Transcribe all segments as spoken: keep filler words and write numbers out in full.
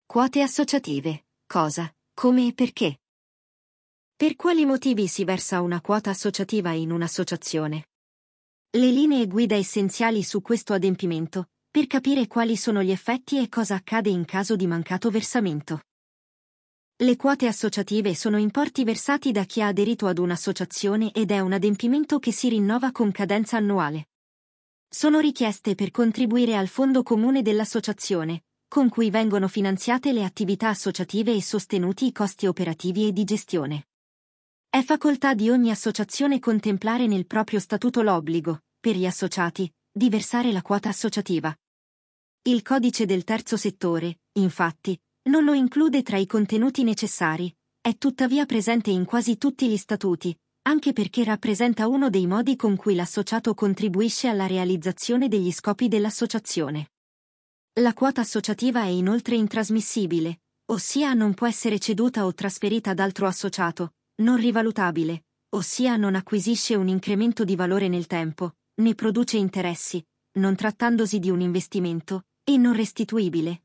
Quote associative. Cosa, come e perché? Per quali motivi si versa una quota associativa in un'associazione? Le linee guida essenziali su questo adempimento, per capire quali sono gli effetti e cosa accade in caso di mancato versamento. Le quote associative sono importi versati da chi ha aderito ad un'associazione ed è un adempimento che si rinnova con cadenza annuale. Sono richieste per contribuire al fondo comune dell'associazione, con cui vengono finanziate le attività associative e sostenuti i costi operativi e di gestione. È facoltà di ogni associazione contemplare nel proprio statuto l'obbligo, per gli associati, di versare la quota associativa. Il codice del terzo settore, infatti, non lo include tra i contenuti necessari, è tuttavia presente in quasi tutti gli statuti, anche perché rappresenta uno dei modi con cui l'associato contribuisce alla realizzazione degli scopi dell'associazione. La quota associativa è inoltre intrasmissibile, ossia non può essere ceduta o trasferita ad altro associato, non rivalutabile, ossia non acquisisce un incremento di valore nel tempo, ne produce interessi, non trattandosi di un investimento, e non restituibile.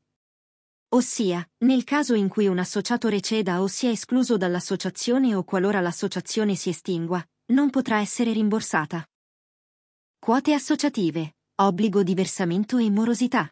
Ossia, nel caso in cui un associato receda o sia escluso dall'associazione o qualora l'associazione si estingua, non potrà essere rimborsata. Quote associative, obbligo di versamento e morosità.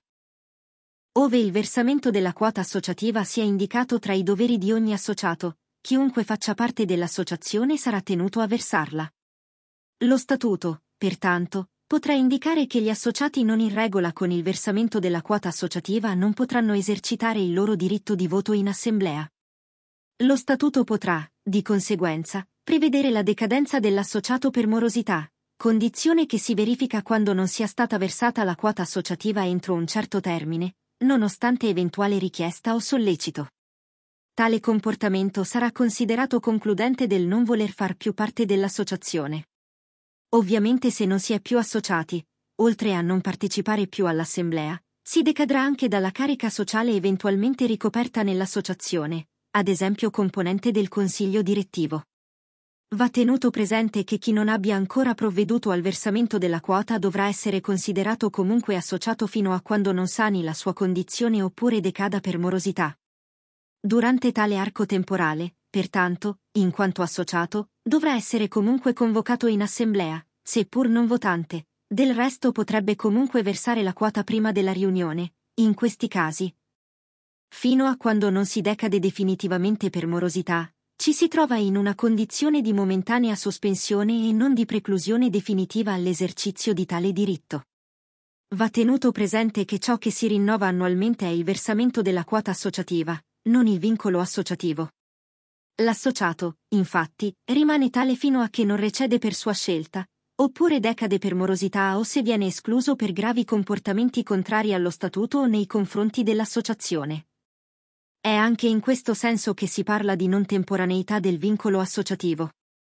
Ove il versamento della quota associativa sia indicato tra i doveri di ogni associato, chiunque faccia parte dell'associazione sarà tenuto a versarla. Lo statuto, pertanto, potrà indicare che gli associati non in regola con il versamento della quota associativa non potranno esercitare il loro diritto di voto in assemblea. Lo statuto potrà, di conseguenza, prevedere la decadenza dell'associato per morosità, condizione che si verifica quando non sia stata versata la quota associativa entro un certo termine, nonostante eventuale richiesta o sollecito. Tale comportamento sarà considerato concludente del non voler far più parte dell'associazione. Ovviamente se non si è più associati, oltre a non partecipare più all'assemblea, si decadrà anche dalla carica sociale eventualmente ricoperta nell'associazione, ad esempio componente del consiglio direttivo. Va tenuto presente che chi non abbia ancora provveduto al versamento della quota dovrà essere considerato comunque associato fino a quando non sani la sua condizione oppure decada per morosità. Durante tale arco temporale, pertanto, in quanto associato, dovrà essere comunque convocato in assemblea, seppur non votante, del resto potrebbe comunque versare la quota prima della riunione, in questi casi. Fino a quando non si decade definitivamente per morosità, ci si trova in una condizione di momentanea sospensione e non di preclusione definitiva all'esercizio di tale diritto. Va tenuto presente che ciò che si rinnova annualmente è il versamento della quota associativa, non il vincolo associativo. L'associato, infatti, rimane tale fino a che non recede per sua scelta, oppure decade per morosità o se viene escluso per gravi comportamenti contrari allo statuto o nei confronti dell'associazione. È anche in questo senso che si parla di non temporaneità del vincolo associativo.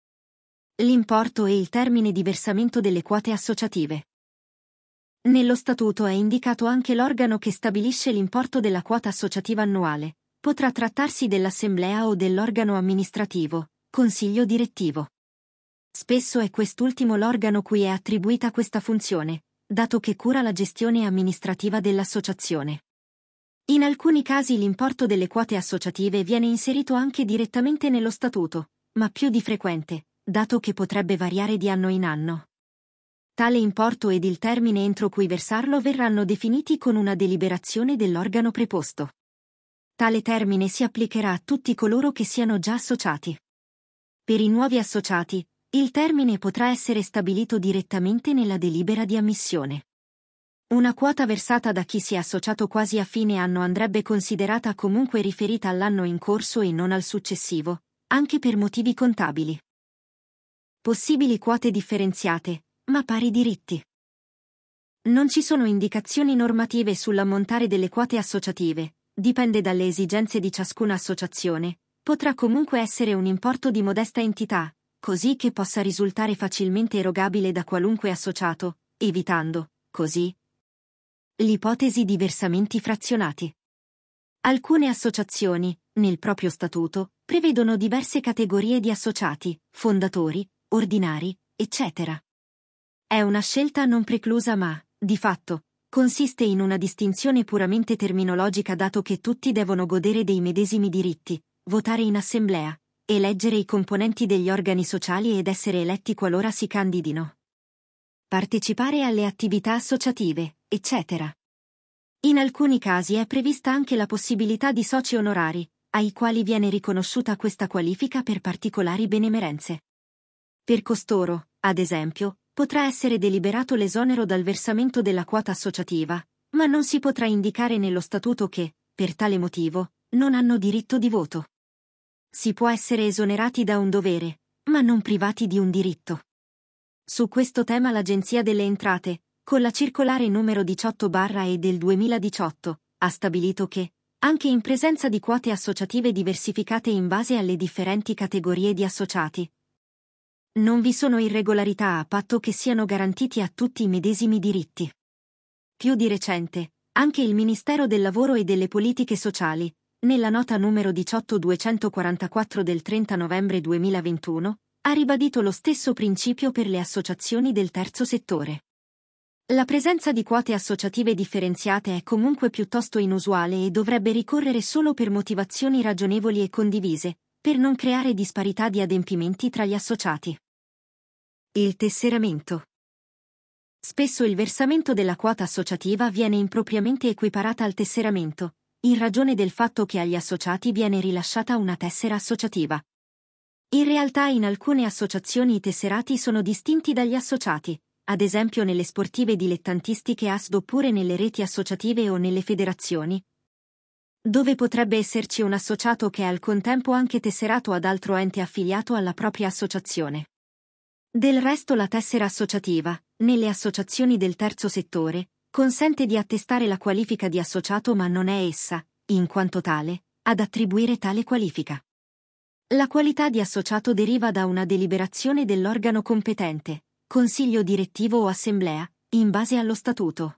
L'importo e il termine di versamento delle quote associative. Nello statuto è indicato anche l'organo che stabilisce l'importo della quota associativa annuale. Potrà trattarsi dell'assemblea o dell'organo amministrativo, consiglio direttivo. Spesso è quest'ultimo l'organo cui è attribuita questa funzione, dato che cura la gestione amministrativa dell'associazione. In alcuni casi l'importo delle quote associative viene inserito anche direttamente nello statuto, ma più di frequente, dato che potrebbe variare di anno in anno. Tale importo ed il termine entro cui versarlo verranno definiti con una deliberazione dell'organo preposto. Tale termine si applicherà a tutti coloro che siano già associati. Per i nuovi associati, il termine potrà essere stabilito direttamente nella delibera di ammissione. Una quota versata da chi si è associato quasi a fine anno andrebbe considerata comunque riferita all'anno in corso e non al successivo, anche per motivi contabili. Possibili quote differenziate, ma pari diritti. Non ci sono indicazioni normative sull'ammontare delle quote associative, dipende dalle esigenze di ciascuna associazione, potrà comunque essere un importo di modesta entità, così che possa risultare facilmente erogabile da qualunque associato, evitando, così, l'ipotesi di versamenti frazionati. Alcune associazioni, nel proprio statuto, prevedono diverse categorie di associati, fondatori, ordinari, eccetera. È una scelta non preclusa ma, di fatto, consiste in una distinzione puramente terminologica dato che tutti devono godere dei medesimi diritti, votare in assemblea, eleggere i componenti degli organi sociali ed essere eletti qualora si candidino, partecipare alle attività associative, eccetera. In alcuni casi è prevista anche la possibilità di soci onorari, ai quali viene riconosciuta questa qualifica per particolari benemerenze. Per costoro, ad esempio, potrà essere deliberato l'esonero dal versamento della quota associativa, ma non si potrà indicare nello statuto che, per tale motivo, non hanno diritto di voto. Si può essere esonerati da un dovere, ma non privati di un diritto. Su questo tema l'Agenzia delle Entrate, con la circolare numero diciotto barra E del duemiladiciotto, ha stabilito che, anche in presenza di quote associative diversificate in base alle differenti categorie di associati, non vi sono irregolarità a patto che siano garantiti a tutti i medesimi diritti. Più di recente, anche il Ministero del Lavoro e delle Politiche Sociali, nella nota numero diciotto duecentoquarantaquattro del trenta novembre duemilaventuno, ha ribadito lo stesso principio per le associazioni del terzo settore. La presenza di quote associative differenziate è comunque piuttosto inusuale e dovrebbe ricorrere solo per motivazioni ragionevoli e condivise, per non creare disparità di adempimenti tra gli associati. Il tesseramento. Spesso il versamento della quota associativa viene impropriamente equiparata al tesseramento, in ragione del fatto che agli associati viene rilasciata una tessera associativa. In realtà in alcune associazioni i tesserati sono distinti dagli associati, ad esempio nelle sportive dilettantistiche A S D oppure nelle reti associative o nelle federazioni, dove potrebbe esserci un associato che è al contempo anche tesserato ad altro ente affiliato alla propria associazione. Del resto la tessera associativa, nelle associazioni del terzo settore, consente di attestare la qualifica di associato ma non è essa, in quanto tale, ad attribuire tale qualifica. La qualità di associato deriva da una deliberazione dell'organo competente, consiglio direttivo o assemblea, in base allo statuto.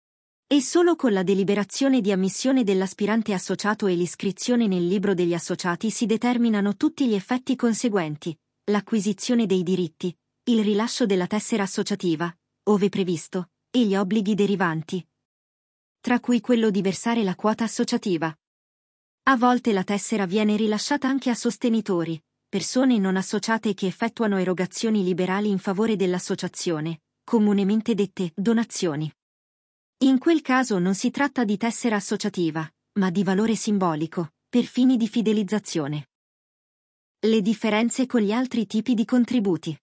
E solo con la deliberazione di ammissione dell'aspirante associato e l'iscrizione nel libro degli associati si determinano tutti gli effetti conseguenti, l'acquisizione dei diritti, il rilascio della tessera associativa, ove previsto, e gli obblighi derivanti, tra cui quello di versare la quota associativa. A volte la tessera viene rilasciata anche a sostenitori, persone non associate che effettuano erogazioni liberali in favore dell'associazione, comunemente dette donazioni. In quel caso non si tratta di tessera associativa, ma di valore simbolico, per fini di fidelizzazione. Le differenze con gli altri tipi di contributi.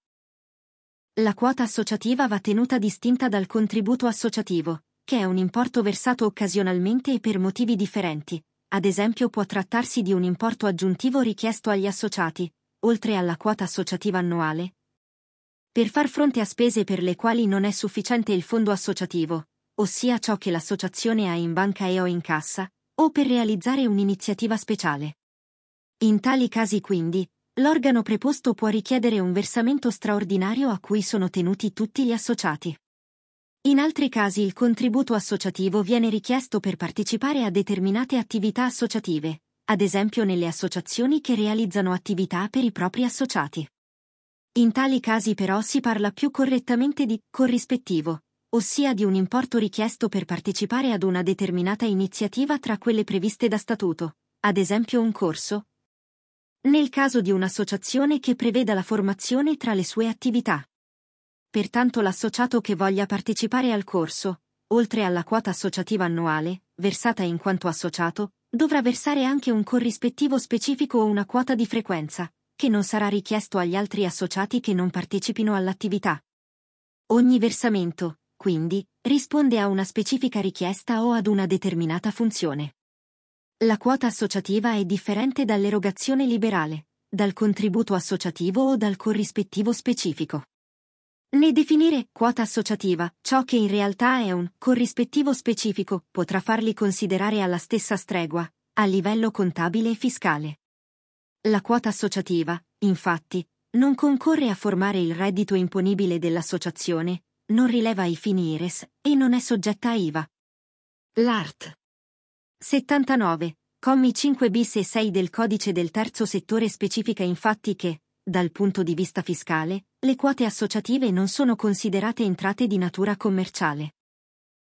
La quota associativa va tenuta distinta dal contributo associativo, che è un importo versato occasionalmente e per motivi differenti. Ad esempio può trattarsi di un importo aggiuntivo richiesto agli associati, oltre alla quota associativa annuale, per far fronte a spese per le quali non è sufficiente il fondo associativo, ossia ciò che l'associazione ha in banca e o in cassa, o per realizzare un'iniziativa speciale. In tali casi quindi, l'organo preposto può richiedere un versamento straordinario a cui sono tenuti tutti gli associati. In altri casi il contributo associativo viene richiesto per partecipare a determinate attività associative, ad esempio nelle associazioni che realizzano attività per i propri associati. In tali casi però si parla più correttamente di corrispettivo, ossia di un importo richiesto per partecipare ad una determinata iniziativa tra quelle previste da statuto, ad esempio un corso, nel caso di un'associazione che preveda la formazione tra le sue attività. Pertanto l'associato che voglia partecipare al corso, oltre alla quota associativa annuale, versata in quanto associato, dovrà versare anche un corrispettivo specifico o una quota di frequenza, che non sarà richiesto agli altri associati che non partecipino all'attività. Ogni versamento, quindi, risponde a una specifica richiesta o ad una determinata funzione. La quota associativa è differente dall'erogazione liberale, dal contributo associativo o dal corrispettivo specifico. Né definire quota associativa, ciò che in realtà è un corrispettivo specifico, potrà farli considerare alla stessa stregua, a livello contabile e fiscale. La quota associativa, infatti, non concorre a formare il reddito imponibile dell'associazione, non rileva i fini I R E S e non è soggetta a I V A. L'art. settantanove, commi cinque bis e sei del Codice del Terzo Settore specifica infatti che, dal punto di vista fiscale, le quote associative non sono considerate entrate di natura commerciale.